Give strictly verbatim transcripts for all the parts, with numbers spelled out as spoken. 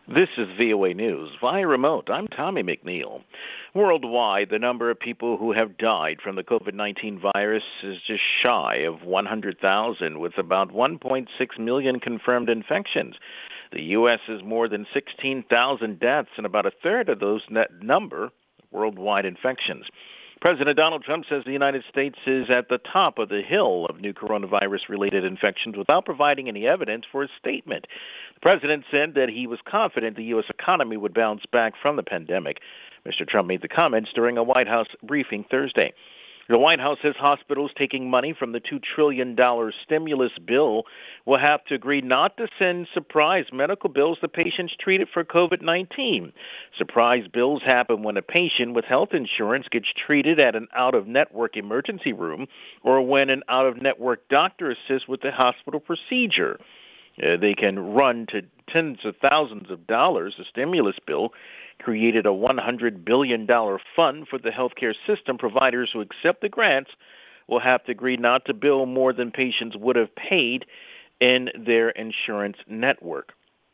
This is V O A News via remote. I'm Tommy McNeil. Worldwide, the number of people who have died from the COVID nineteen virus is just shy of one hundred thousand, with about one point six million confirmed infections. The U S has more than sixteen thousand deaths, and about a third of those net number worldwide infections. President Donald Trump says the United States is at the top of the hill of new coronavirus-related infections without providing any evidence for his statement. The president said that he was confident the U S economy would bounce back from the pandemic. Mister Trump made the comments during a White House briefing Thursday. The White House says hospitals taking money from the two trillion dollars stimulus bill will have to agree not to send surprise medical bills to patients treated for COVID nineteen. Surprise bills happen when a patient with health insurance gets treated at an out-of-network emergency room or when an out-of-network doctor assists with the hospital procedure. Uh, they can run to tens of thousands of dollars. The stimulus bill created a one hundred billion dollars fund for the healthcare system. Providers who accept the grants will have to agree not to bill more than patients would have paid in their insurance network.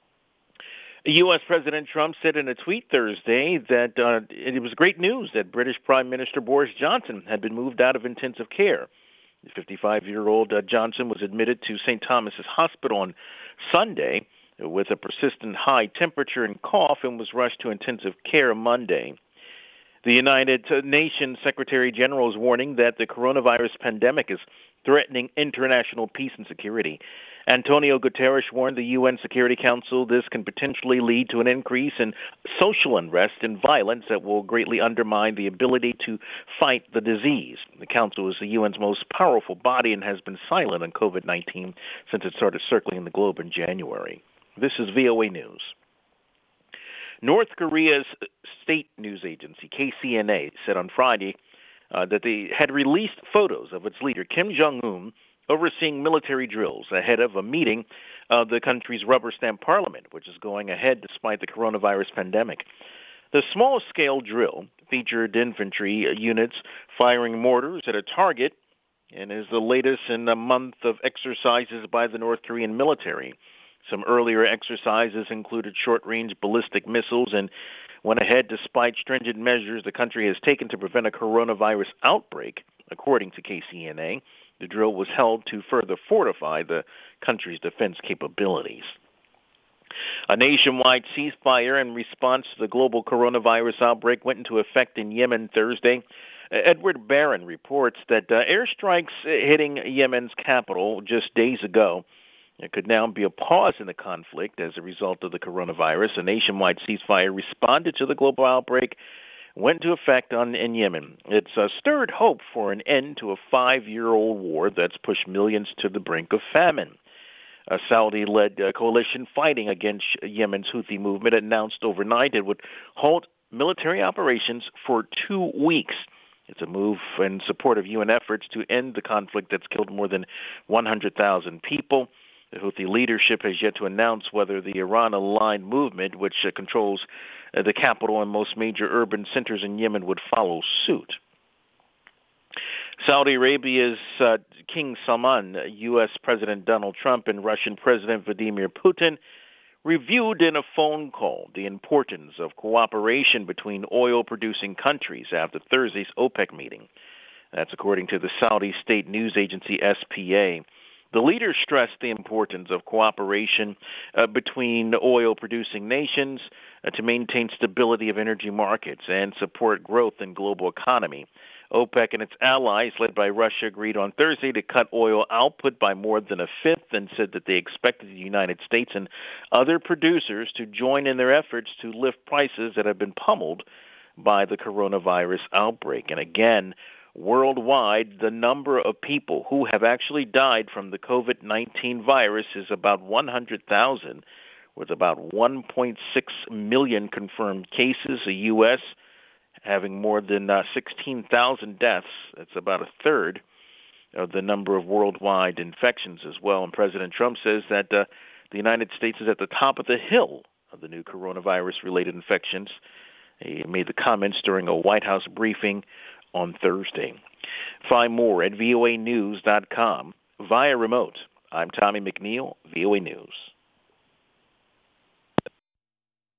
U S. President Trump said in a tweet Thursday that uh, it was great news that British Prime Minister Boris Johnson had been moved out of intensive care. The fifty-five-year-old uh, Johnson was admitted to Saint Thomas's Hospital on Sunday with a persistent high temperature and cough and was rushed to intensive care Monday. The United Nations Secretary General is warning that the coronavirus pandemic is threatening international peace and security. Antonio Guterres warned the U N Security Council this can potentially lead to an increase in social unrest and violence that will greatly undermine the ability to fight the disease. The Council is the U N's most powerful body and has been silent on COVID nineteen since it started circling the globe in January. This is V O A News. North Korea's state news agency, K C N A, said on Friday uh, that they had released photos of its leader, Kim Jong-un, overseeing military drills ahead of a meeting of the country's rubber stamp parliament, which is going ahead despite the coronavirus pandemic. The small-scale drill featured infantry units firing mortars at a target and is the latest in a month of exercises by the North Korean military. Some earlier exercises included short-range ballistic missiles and went ahead despite stringent measures the country has taken to prevent a coronavirus outbreak, according to K C N A. The drill was held to further fortify the country's defense capabilities. A nationwide ceasefire in response to the global coronavirus outbreak went into effect in Yemen Thursday. Edward Barron reports that uh, airstrikes hitting Yemen's capital just days ago. There could now be a pause in the conflict as a result of the coronavirus. A nationwide ceasefire responded to the global outbreak, went into effect on, in Yemen. It's uh, stirred hope for an end to a five-year-old war that's pushed millions to the brink of famine. A Saudi-led uh, coalition fighting against Yemen's Houthi movement announced overnight it would halt military operations for two weeks. It's a move in support of U N efforts to end the conflict that's killed more than one hundred thousand people. The Houthi leadership has yet to announce whether the Iran-aligned movement, which uh, controls uh, the capital and most major urban centers in Yemen, would follow suit. Saudi Arabia's uh, King Salman, U S. President Donald Trump, and Russian President Vladimir Putin reviewed in a phone call the importance of cooperation between oil-producing countries after Thursday's OPEC meeting. That's according to the Saudi state news agency S P A. The leaders stressed the importance of cooperation uh, between oil-producing nations uh, to maintain stability of energy markets and support growth in global economy. OPEC and its allies, led by Russia, agreed on Thursday to cut oil output by more than a fifth and said that they expected the United States and other producers to join in their efforts to lift prices that have been pummeled by the coronavirus outbreak. And again, worldwide, the number of people who have actually died from the COVID nineteen virus is about one hundred thousand, with about one point six million confirmed cases. The U S having more than uh, sixteen thousand deaths. That's about a third of the number of worldwide infections as well. And President Trump says that uh, the United States is at the top of the hill of the new coronavirus-related infections. He made the comments during a White House briefing on Thursday. Find more at V O A news dot com via remote. I'm Tommy McNeil, V O A News.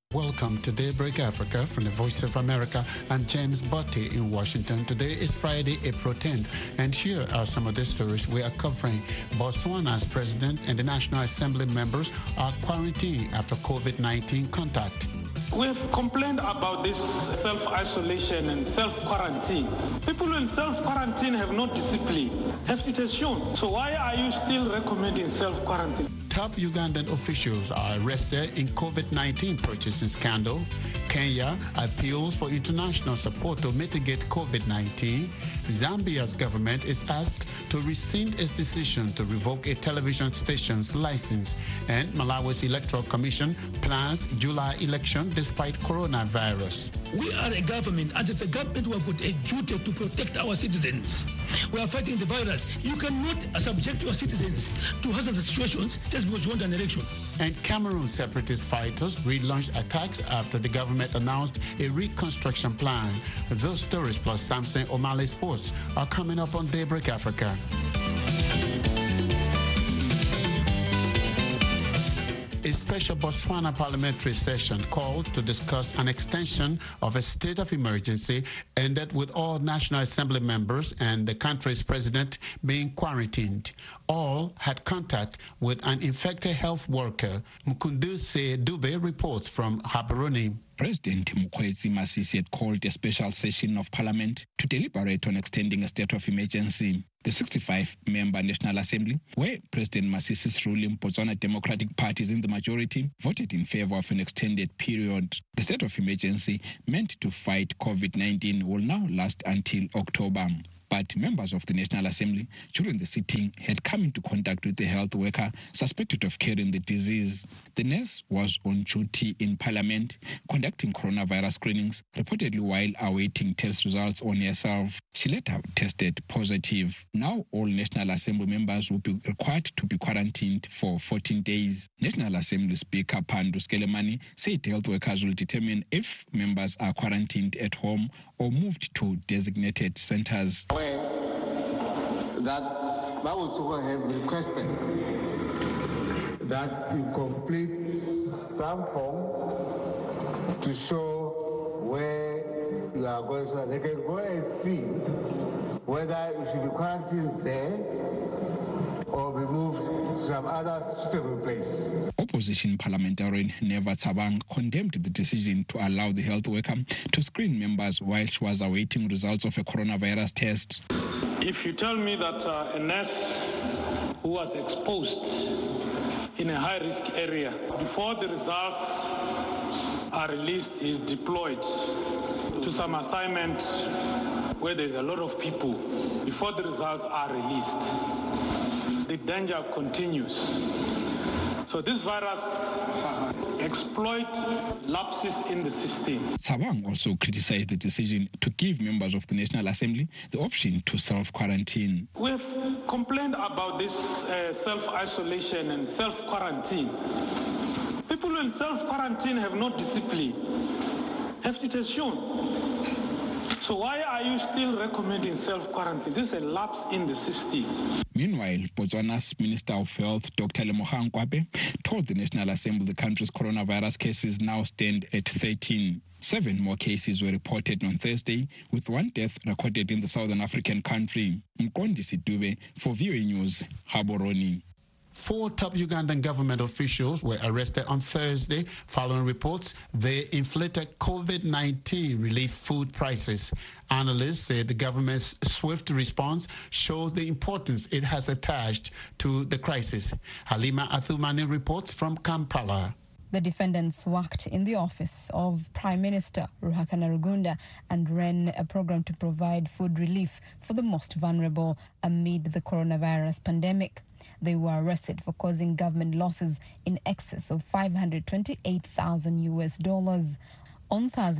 Welcome to Daybreak Africa from the Voice of America. I'm James Botti in Washington. Today is Friday, April tenth, and here are some of the stories we are covering. Botswana's president and the National Assembly members are quarantined after COVID nineteen contact. We've complained about this self-isolation and self-quarantine. People in self-quarantine have no discipline, have it has shown. So why are you still recommending self-quarantine? Top Ugandan officials are arrested in COVID nineteen purchasing scandal. Kenya appeals for international support to mitigate COVID nineteen. Zambia's government is asked to rescind its decision to revoke a television station's license. And Malawi's Electoral Commission plans July election despite coronavirus. We are a government, and it's a government who have got a duty to protect our citizens. We are fighting the virus. You cannot subject your citizens to hazardous situations just because you want an election. And Cameroon separatist fighters relaunched attacks after the government announced a reconstruction plan. Those stories plus Samson O'Malley Sports are coming up on Daybreak Africa. A special Botswana parliamentary session called to discuss an extension of a state of emergency ended with all National Assembly members and the country's president being quarantined. All had contact with an infected health worker. Mkunduse Dube reports from Gaborone. President Mokgweetsi Masisi had called a special session of parliament to deliberate on extending a state of emergency. The sixty-five member National Assembly, where President Masisi's ruling Botswana Democratic Party is in the majority, voted in favor of an extended period. The state of emergency meant to fight COVID nineteen will now last until October. But members of the National Assembly during the sitting had come into contact with the health worker suspected of carrying the disease. The nurse was on duty in Parliament conducting coronavirus screenings, reportedly while awaiting test results on herself. She later tested positive. Now all National Assembly members will be required to be quarantined for fourteen days. National Assembly Speaker Pandu Skelemani said health workers will determine if members are quarantined at home or moved to designated centers. That Bawutsoko have requested that you complete some form to show where you are going so they can go and see whether you should be quarantined there or be moved to some other suitable place. Opposition parliamentarian Neva Tsabang condemned the decision to allow the health worker to screen members while she was awaiting results of a coronavirus test. If you tell me that uh, a nurse who was exposed in a high-risk area, before the results are released, is deployed to some assignment where there's a lot of people, before the results are released, the danger continues. So this virus exploit lapses in the system. Tsabang also criticized the decision to give members of the National Assembly the option to self-quarantine. We've complained about this uh, self-isolation and self-quarantine. People in self-quarantine have no discipline, have it has shown. So why are you still recommending self-quarantine? This is a lapse in the system. Meanwhile, Botswana's Minister of Health, Doctor Lemogang Kwape, told the National Assembly the country's coronavirus cases now stand at thirteen. Seven more cases were reported on Thursday, with one death recorded in the Southern African country. Mkondisi Dube for V O A News, Gaborone. Four top Ugandan government officials were arrested on Thursday following reports they inflated COVID nineteen relief food prices. Analysts say the government's swift response shows the importance it has attached to the crisis. Halima Athumani reports from Kampala. The defendants worked in the office of Prime Minister Ruhakana Rugunda and ran a program to provide food relief for the most vulnerable amid the coronavirus pandemic. They were arrested for causing government losses in excess of five hundred twenty-eight thousand U S dollars. On Thursday,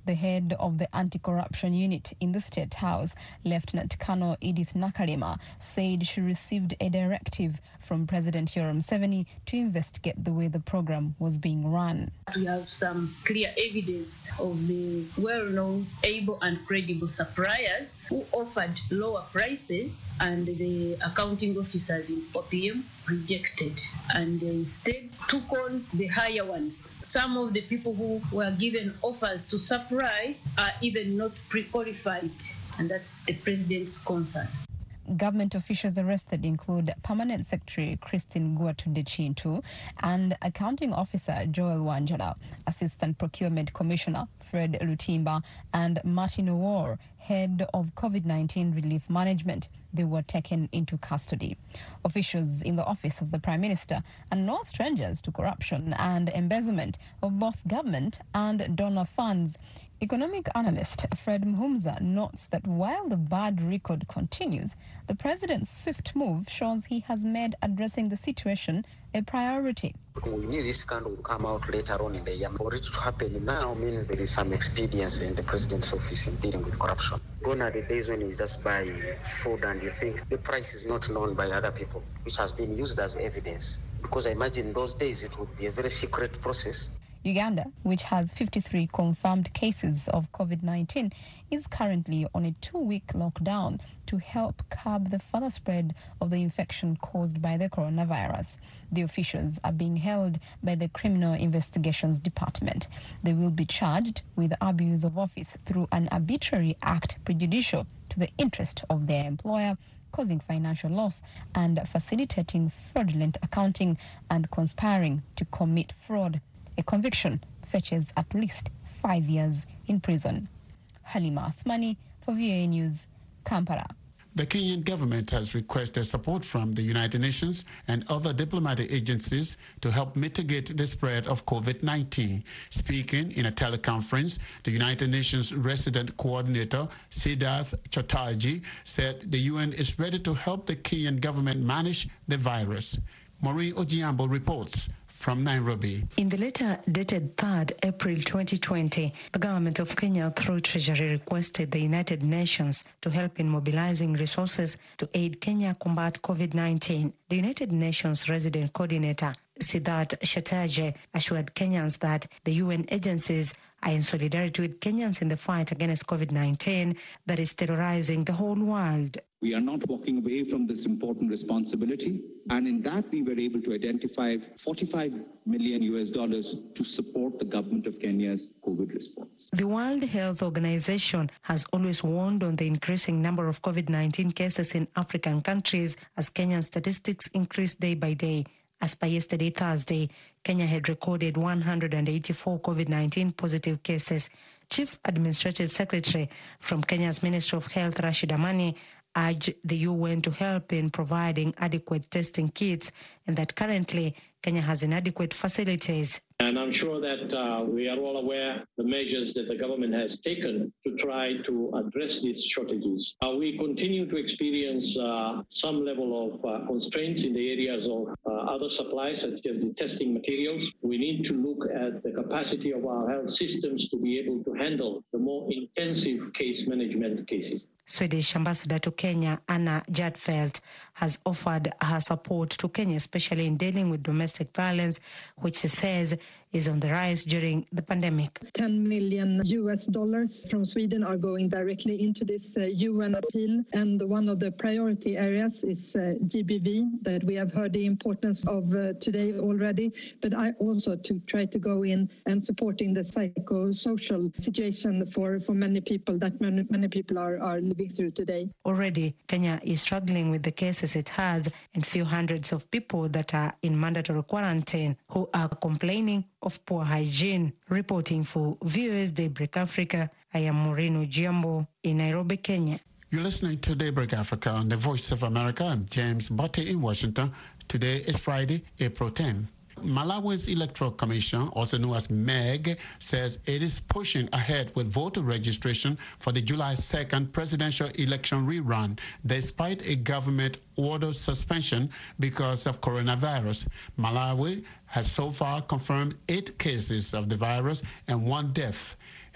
The head of the anti-corruption unit in the State House, Lieutenant Colonel Edith Nakalima, said she received a directive from President Yoweri Museveni to investigate the way the program was being run. We have some clear evidence of the well-known, able and credible suppliers who offered lower prices, and the accounting officers in O P M rejected and they instead took on the higher ones. Some of the people who were given offers to supply are even not pre-qualified, and that's the president's concern. Government officials arrested include Permanent Secretary Christine Guatude-Chintu and Accounting Officer Joel Wanjala, Assistant Procurement Commissioner Fred Lutimba, and Martin Owor, Head of COVID nineteen Relief Management. They were taken into custody. Officials in the office of the Prime Minister are no strangers to corruption and embezzlement of both government and donor funds. Economic analyst Fred Mhumza notes that while the bad record continues, the president's swift move shows he has made addressing the situation a priority. We knew this scandal would come out later on in the year. For it to happen now means there is some expedience in the president's office in dealing with corruption. Gone are the days when you just buy food and you think the price is not known by other people, which has been used as evidence. Because I imagine those days it would be a very secret process. Uganda, which has fifty-three confirmed cases of COVID nineteen, is currently on a two-week lockdown to help curb the further spread of the infection caused by the coronavirus. The officials are being held by the Criminal Investigations Department. They will be charged with abuse of office through an arbitrary act prejudicial to the interest of their employer, causing financial loss, and facilitating fraudulent accounting and conspiring to commit fraud. A conviction fetches at least five years in prison. Halima Athmani for V A News, Kampala. The Kenyan government has requested support from the United Nations and other diplomatic agencies to help mitigate the spread of COVID nineteen. Speaking in a teleconference, the United Nations resident coordinator, Siddharth Chatterjee, said the U N is ready to help the Kenyan government manage the virus. Maureen Ojiambo reports from Nairobi. In the letter dated third April twenty twenty, the government of Kenya through Treasury requested the United Nations to help in mobilizing resources to aid Kenya combat COVID nineteen. The United Nations resident coordinator, Siddharth Chatterjee, assured Kenyans that the U N agencies are in solidarity with Kenyans in the fight against COVID nineteen that is terrorizing the whole world. We are not walking away from this important responsibility, and in that we were able to identify forty-five million U S dollars to support the government of Kenya's COVID response. The World Health Organization has always warned on the increasing number of COVID nineteen cases in African countries as Kenyan statistics increase day by day. As by yesterday, Thursday, Kenya had recorded one hundred eighty-four COVID nineteen positive cases. Chief Administrative Secretary from Kenya's Ministry of Health, Rashid Amani, urged the U N to help in providing adequate testing kits and that currently Kenya has inadequate facilities. And I'm sure that uh, we are all aware the measures that the government has taken to try to address these shortages. Uh, we continue to experience uh, some level of uh, constraints in the areas of uh, other supplies, such as the testing materials. We need to look at the capacity of our health systems to be able to handle the more intensive case management cases. Swedish ambassador to Kenya, Anna Jadfelt, has offered her support to Kenya, especially in dealing with domestic violence, which she says is on the rise during the pandemic. ten million U S dollars from Sweden are going directly into this uh, U N appeal. And one of the priority areas is uh, G B V, that we have heard the importance of uh, today already. But I also to try to go in and supporting the psychosocial situation for, for many people that many, many people are, are living through today. Already, Kenya is struggling with the cases it has and few hundreds of people that are in mandatory quarantine who are complaining of poor hygiene. Reporting for V O A's Daybreak Africa, I am Maureen Ojiambo in Nairobi, Kenya. You're listening to Daybreak Africa on the Voice of America. I'm James Botte in Washington. Today is Friday, April tenth. Malawi's Electoral Commission, also known as M E G, says it is pushing ahead with voter registration for the July second presidential election rerun, despite a government order suspension because of coronavirus. Malawi has so far confirmed eight cases of the virus and one death.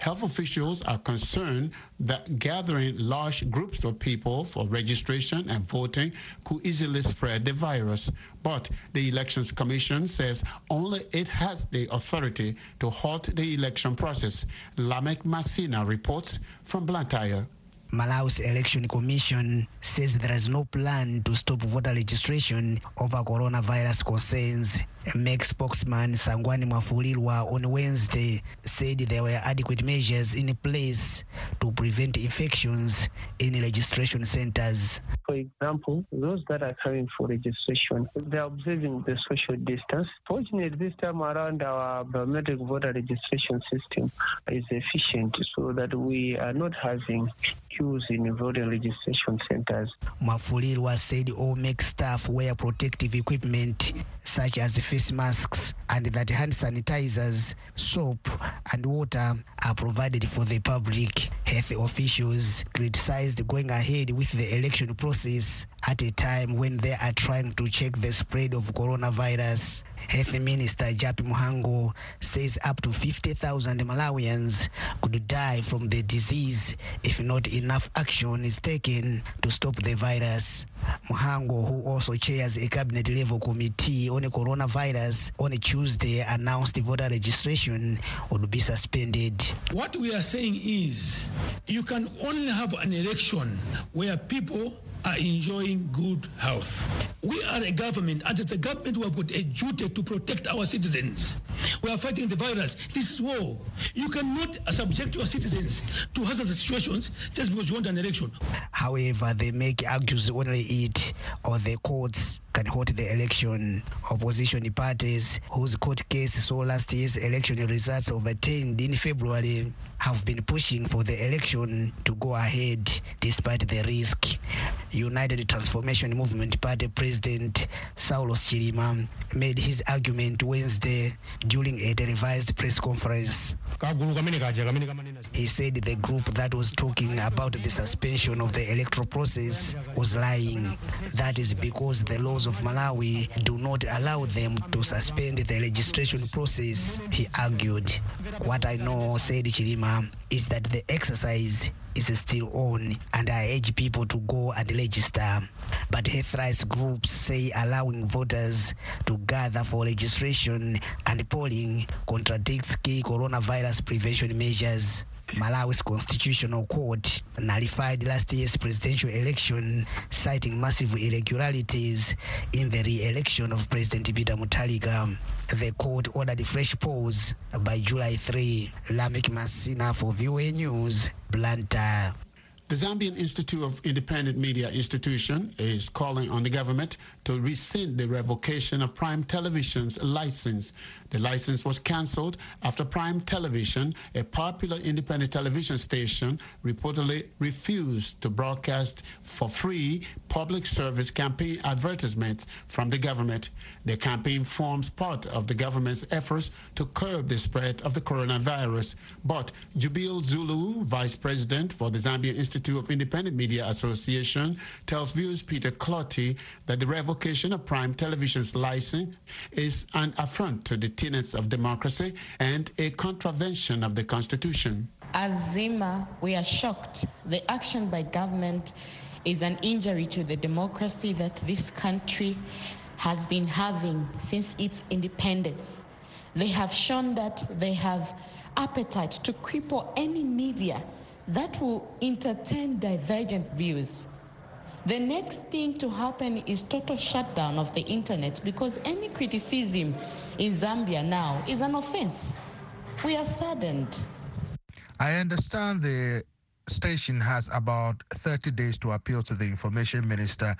Health officials are concerned that gathering large groups of people for registration and voting could easily spread the virus. But the Elections Commission says only it has the authority to halt the election process. Lamek Masina reports from Blantyre. Malawi's Election Commission says there is no plan to stop voter registration over coronavirus concerns. A M E C spokesman Sangwani Mwafulilwa on Wednesday said there were adequate measures in place to prevent infections in registration centers. For example, those that are coming for registration, they are observing the social distance. Fortunately, this time around, our biometric voter registration system is efficient so that we are not having queues in voter registration centers. Mwafulilwa said all M E C staff wear protective equipment such as face masks and that hand sanitizers, soap and water are provided for the public. Health officials criticized going ahead with the election process at a time when they are trying to check the spread of coronavirus. Health Minister Japi Muhango says up to fifty thousand Malawians could die from the disease if not enough action is taken to stop the virus. Muhango, who also chairs a cabinet-level committee on coronavirus, on a Tuesday announced voter registration would be suspended. What we are saying is you can only have an election where people are enjoying good health. We are a government, and as a government we have got a duty to protect our citizens. We are fighting the virus. This is war. You cannot subject your citizens to hazardous situations just because you want an election. However, they make argues only it or the courts can halt the election. Opposition parties whose court case saw last year's election results overturned in February have been pushing for the election to go ahead despite the risk. United Transformation Movement Party President Saulos Chilima made his argument Wednesday during a televised press conference. He said the group that was talking about the suspension of the electoral process was lying. That is because the laws of Malawi do not allow them to suspend the registration process, he argued. What I know, said Chilima, is that the exercise is still on and I urge people to go and register. But health rights groups say allowing voters to gather for registration and polling contradicts key coronavirus prevention measures. Malawi's Constitutional Court nullified last year's presidential election, citing massive irregularities in the re-election of President Peter Mutharika. The court ordered fresh polls by July third. Lamek Masina for V O A News, Blantyre. The Zambian Institute of Independent Media Institution is calling on the government to rescind the revocation of Prime Television's license. The license was cancelled after Prime Television, a popular independent television station, reportedly refused to broadcast for free public service campaign advertisements from the government. The campaign forms part of the government's efforts to curb the spread of the coronavirus. But Jubil Zulu, Vice President for the Zambian Institute of Independent Media Association, tells viewers Peter Clotty that the revocation of Prime Television's license is an affront to the tenets of democracy and a contravention of the Constitution. As Zima, we are shocked. The action by government is an injury to the democracy that this country has been having since its independence. They have shown that they have appetite to cripple any media that will entertain divergent views. The next thing to happen is total shutdown of the internet, because any criticism in Zambia now is an offense. We are saddened. I understand the station has about thirty days to appeal to the information minister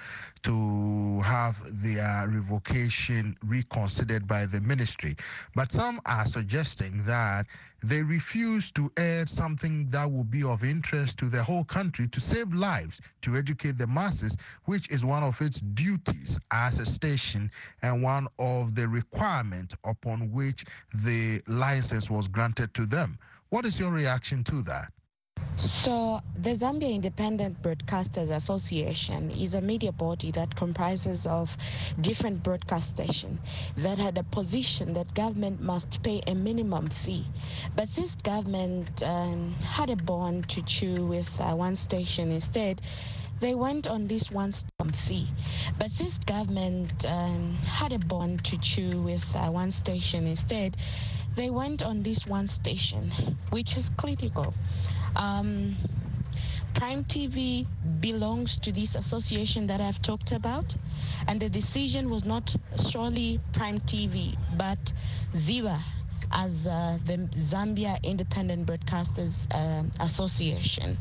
to have their revocation reconsidered by the ministry. But some are suggesting that they refuse to air something that will be of interest to the whole country, to save lives, to educate the masses, which is one of its duties as a station and one of the requirements upon which the license was granted to them. What is your reaction to that? So the Zambia Independent Broadcasters Association is a media body that comprises of different broadcast stations that had a position that government must pay a minimum fee. But since government um, had a bond to chew with uh, one station instead, they went on this one stamp fee. But since government um, had a bond to chew with uh, one station instead, they went on this one station, which is critical. Um, Prime T V belongs to this association that I've talked about, and the decision was not solely Prime T V, but ZIWA as uh, the Zambia Independent Broadcasters uh, Association.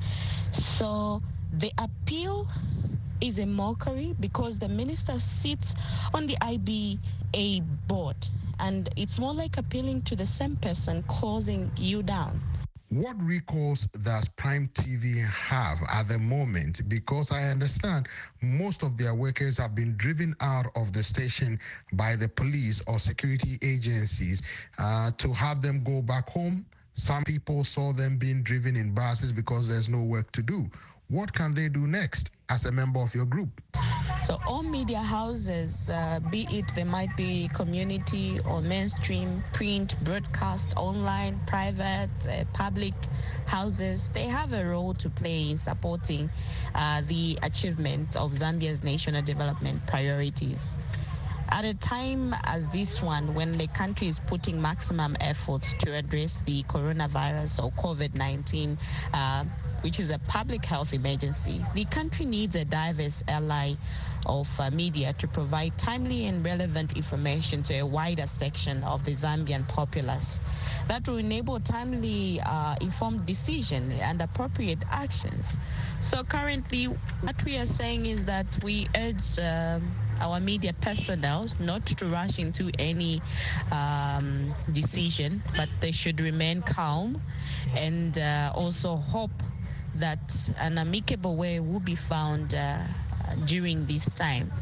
So the appeal is a mockery because the minister sits on the I B A board, and it's more like appealing to the same person closing you down. What recourse does Prime T V have at the moment? Because I understand most of their workers have been driven out of the station by the police or security agencies uh, to have them go back home. Some people saw them being driven in buses because there's no work to do. What can they do next as a member of your group? So all media houses, uh, be it they might be community or mainstream, print, broadcast, online, private, uh, public houses, they have a role to play in supporting uh, the achievement of Zambia's national development priorities. At a time as this one, when the country is putting maximum efforts to address the coronavirus or COVID nineteen, uh, which is a public health emergency, the country needs a diverse ally of uh, media to provide timely and relevant information to a wider section of the Zambian populace. That will enable timely, uh, informed decision and appropriate actions. So currently, what we are saying is that we urge uh, our media personnel not to rush into any um, decision, but they should remain calm and uh, also hope that an amicable way will be found uh, during this time.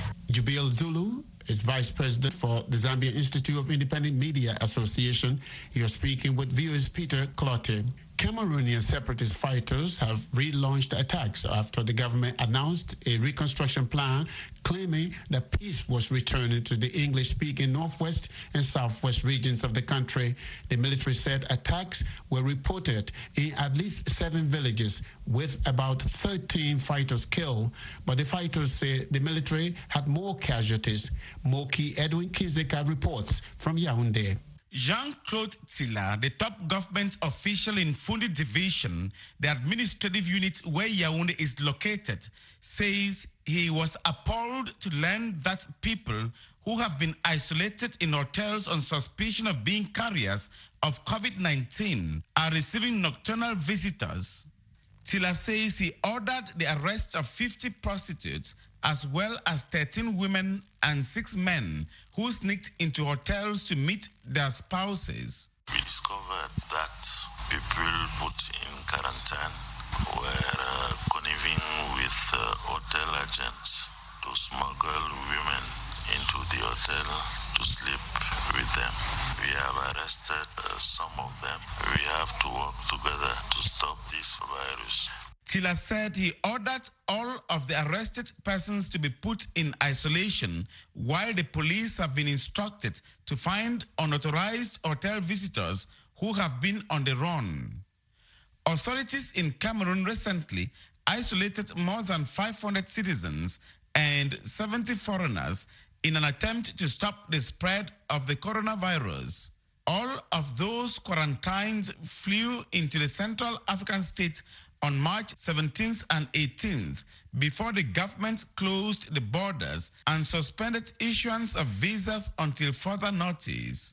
Jubil Zulu is Vice President for the Zambia Institute of Independent Media Association. You're speaking with viewers Peter Clotte. Cameroonian separatist fighters have relaunched attacks after the government announced a reconstruction plan claiming that peace was returning to the English-speaking northwest and southwest regions of the country. The military said attacks were reported in at least seven villages with about thirteen fighters killed, but the fighters say the military had more casualties. Moki Edwin Kizika reports from Yaoundé. Jean-Claude Tilla, the top government official in Fundi Division, the administrative unit where Yaoundé is located, says he was appalled to learn that people who have been isolated in hotels on suspicion of being carriers of COVID nineteen are receiving nocturnal visitors. Tilla says he ordered the arrest of fifty prostitutes as well as thirteen women and six men who sneaked into hotels to meet their spouses. We discovered that people put in quarantine were uh, conniving with uh, hotel agents to smuggle women into the hotel to sleep with them. We have arrested uh, some of them. We have to work together to stop this virus. Tilla said he ordered all of the arrested persons to be put in isolation, while the police have been instructed to find unauthorized hotel visitors who have been on the run. Authorities in Cameroon recently isolated more than five hundred citizens and seventy foreigners in an attempt to stop the spread of the coronavirus. All of those quarantined flew into the Central African state on March seventeenth and eighteenth, before the government closed the borders and suspended issuance of visas until further notice.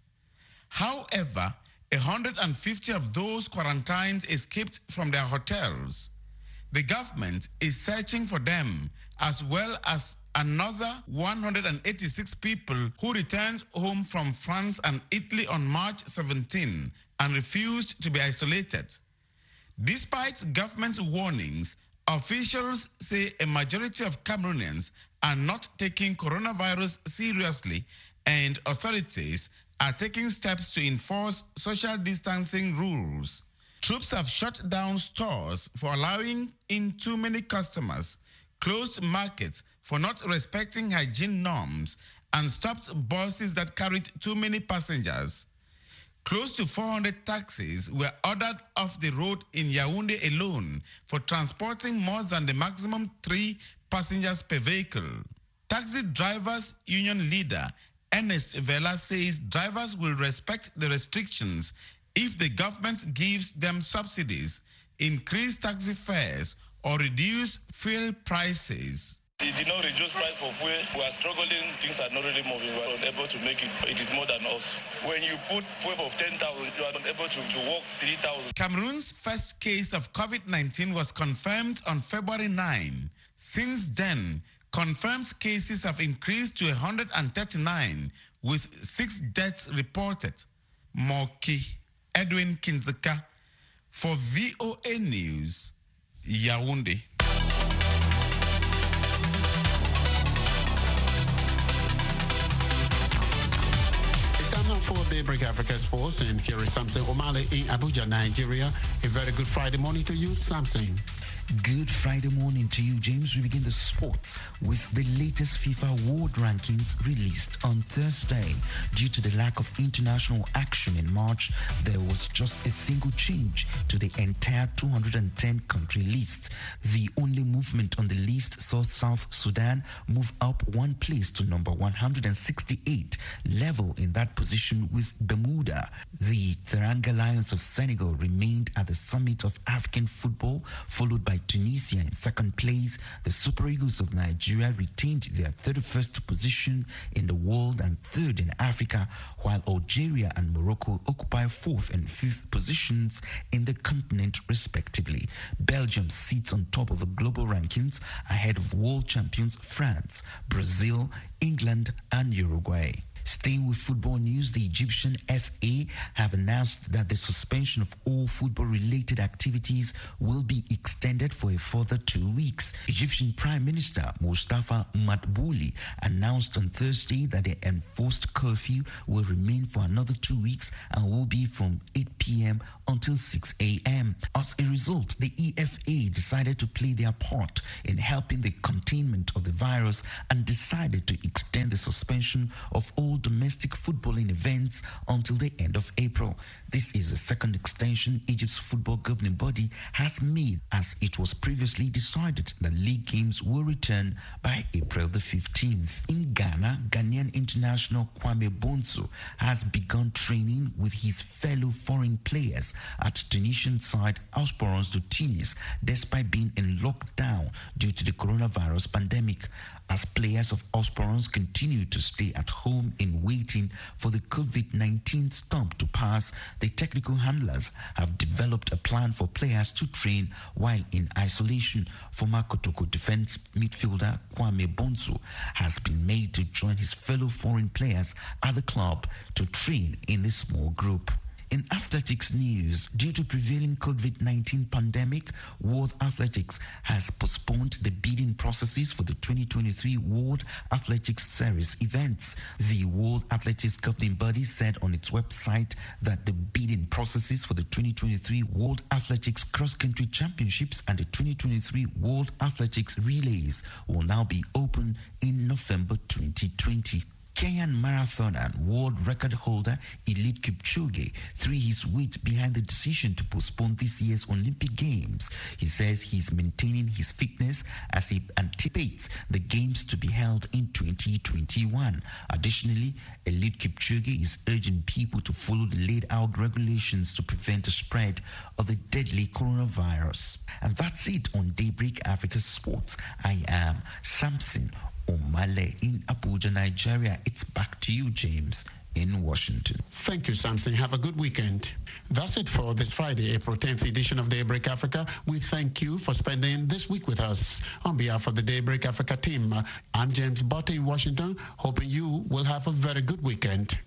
However, one hundred fifty of those quarantined escaped from their hotels. The government is searching for them, as well as another one hundred eighty-six people who returned home from France and Italy on March seventeenth and refused to be isolated. Despite government warnings, officials say a majority of Cameroonians are not taking coronavirus seriously, and authorities are taking steps to enforce social distancing rules. Troops have shut down stores for allowing in too many customers, closed markets for not respecting hygiene norms, and stopped buses that carried too many passengers. Close to four hundred taxis were ordered off the road in Yaoundé alone for transporting more than the maximum three passengers per vehicle. Taxi Drivers Union leader Ernest Vela says drivers will respect the restrictions if the government gives them subsidies, increase taxi fares, or reduce fuel prices. It did not reduce price for fuel. We are struggling. Things are not really moving. We are not able to make it. It is more than us. When you put fuel of ten thousand, you are not able to, to walk three thousand. Cameroon's first case of COVID nineteen was confirmed on February ninth. Since then, confirmed cases have increased to one hundred thirty-nine, with six deaths reported. Moki Edwin Kinzeka for V O A News, Yaoundé. It's time now for Daybreak Africa Sports, and here is Samson Omale in Abuja, Nigeria. A very good Friday morning to you, Samson. Good Friday morning to you, James. We begin the sports with the latest FIFA World Rankings released on Thursday. Due to the lack of international action in March, there was just a single change to the entire two hundred ten country list. The only movement on the list saw South Sudan move up one place to number one hundred sixty-eight, level in that position with Bermuda. The Teranga Lions of Senegal remained at the summit of African football, followed by Tunisia in second place. The Super Eagles of Nigeria retained their thirty-first position in the world and third in Africa, while Algeria and Morocco occupy fourth and fifth positions in the continent respectively. Belgium sits on top of the global rankings ahead of world champions France, Brazil, England and Uruguay. Staying with football news, the Egyptian F A have announced that the suspension of all football-related activities will be extended for a further two weeks. Egyptian Prime Minister Mustafa Madbouli announced on Thursday that the enforced curfew will remain for another two weeks and will be from eight p.m. until six a.m. As a result, the E F A decided to play their part in helping the containment of the virus and decided to extend the suspension of all domestic footballing events until the end of April. This is the second extension Egypt's football governing body has made, as it was previously decided that league games will return by April the fifteenth. In Ghana, Ghanaian international Kwame Bonsu has begun training with his fellow foreign players at Tunisian side Aspirants de Tunis, despite being in lockdown due to the coronavirus pandemic. As players of Aspirants continue to stay at home in waiting for the COVID nineteen storm to pass, the technical handlers have developed a plan for players to train while in isolation. Former Kotoko defense midfielder Kwame Bonsu has been made to join his fellow foreign players at the club to train in the small group. In athletics news, due to prevailing COVID nineteen pandemic, World Athletics has postponed the bidding processes for the twenty twenty-three World Athletics Series events. The World Athletics governing body said on its website that the bidding processes for the twenty twenty-three World Athletics Cross-Country Championships and the twenty twenty-three World Athletics Relays will now be open in November twenty twenty. Kenyan marathoner and world record holder Eliud Kipchoge threw his weight behind the decision to postpone this year's Olympic Games. He says he's maintaining his fitness as he anticipates the Games to be held in twenty twenty-one. Additionally, Eliud Kipchoge is urging people to follow the laid out regulations to prevent the spread of the deadly coronavirus. And that's it on Daybreak Africa Sports. I am Samson Omale in Abuja, Nigeria. It's back to you, James, in Washington. Thank you, Samson. Have a good weekend. That's it for this Friday, April tenth edition of Daybreak Africa. We thank you for spending this week with us. On behalf of the Daybreak Africa team, I'm James Botte in Washington, hoping you will have a very good weekend.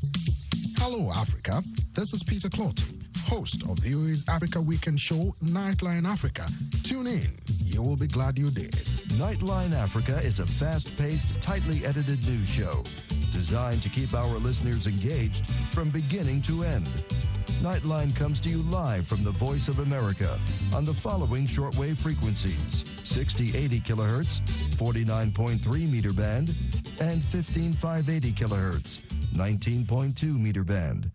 Hello, Africa. This is Peter Clot, host of V O A's Africa Weekend show, Nightline Africa. Tune in. You will be glad you did. Nightline Africa is a fast-paced, tightly edited news show designed to keep our listeners engaged from beginning to end. Nightline comes to you live from the Voice of America on the following shortwave frequencies: sixty eighty kilohertz, forty-nine point three meter band, and fifteen five eighty kilohertz, nineteen point two meter band.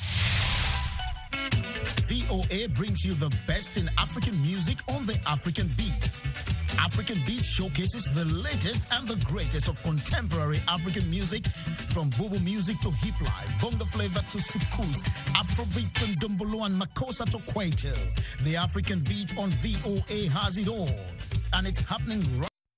V O A brings you the best in African music on the African Beat. African Beat showcases the latest and the greatest of contemporary African music, from Bobo music to hip life, bongo flavor to soukous, Afrobeat and Dumbolo and Makossa to Kwaito. The African Beat on V O A has it all. And it's happening right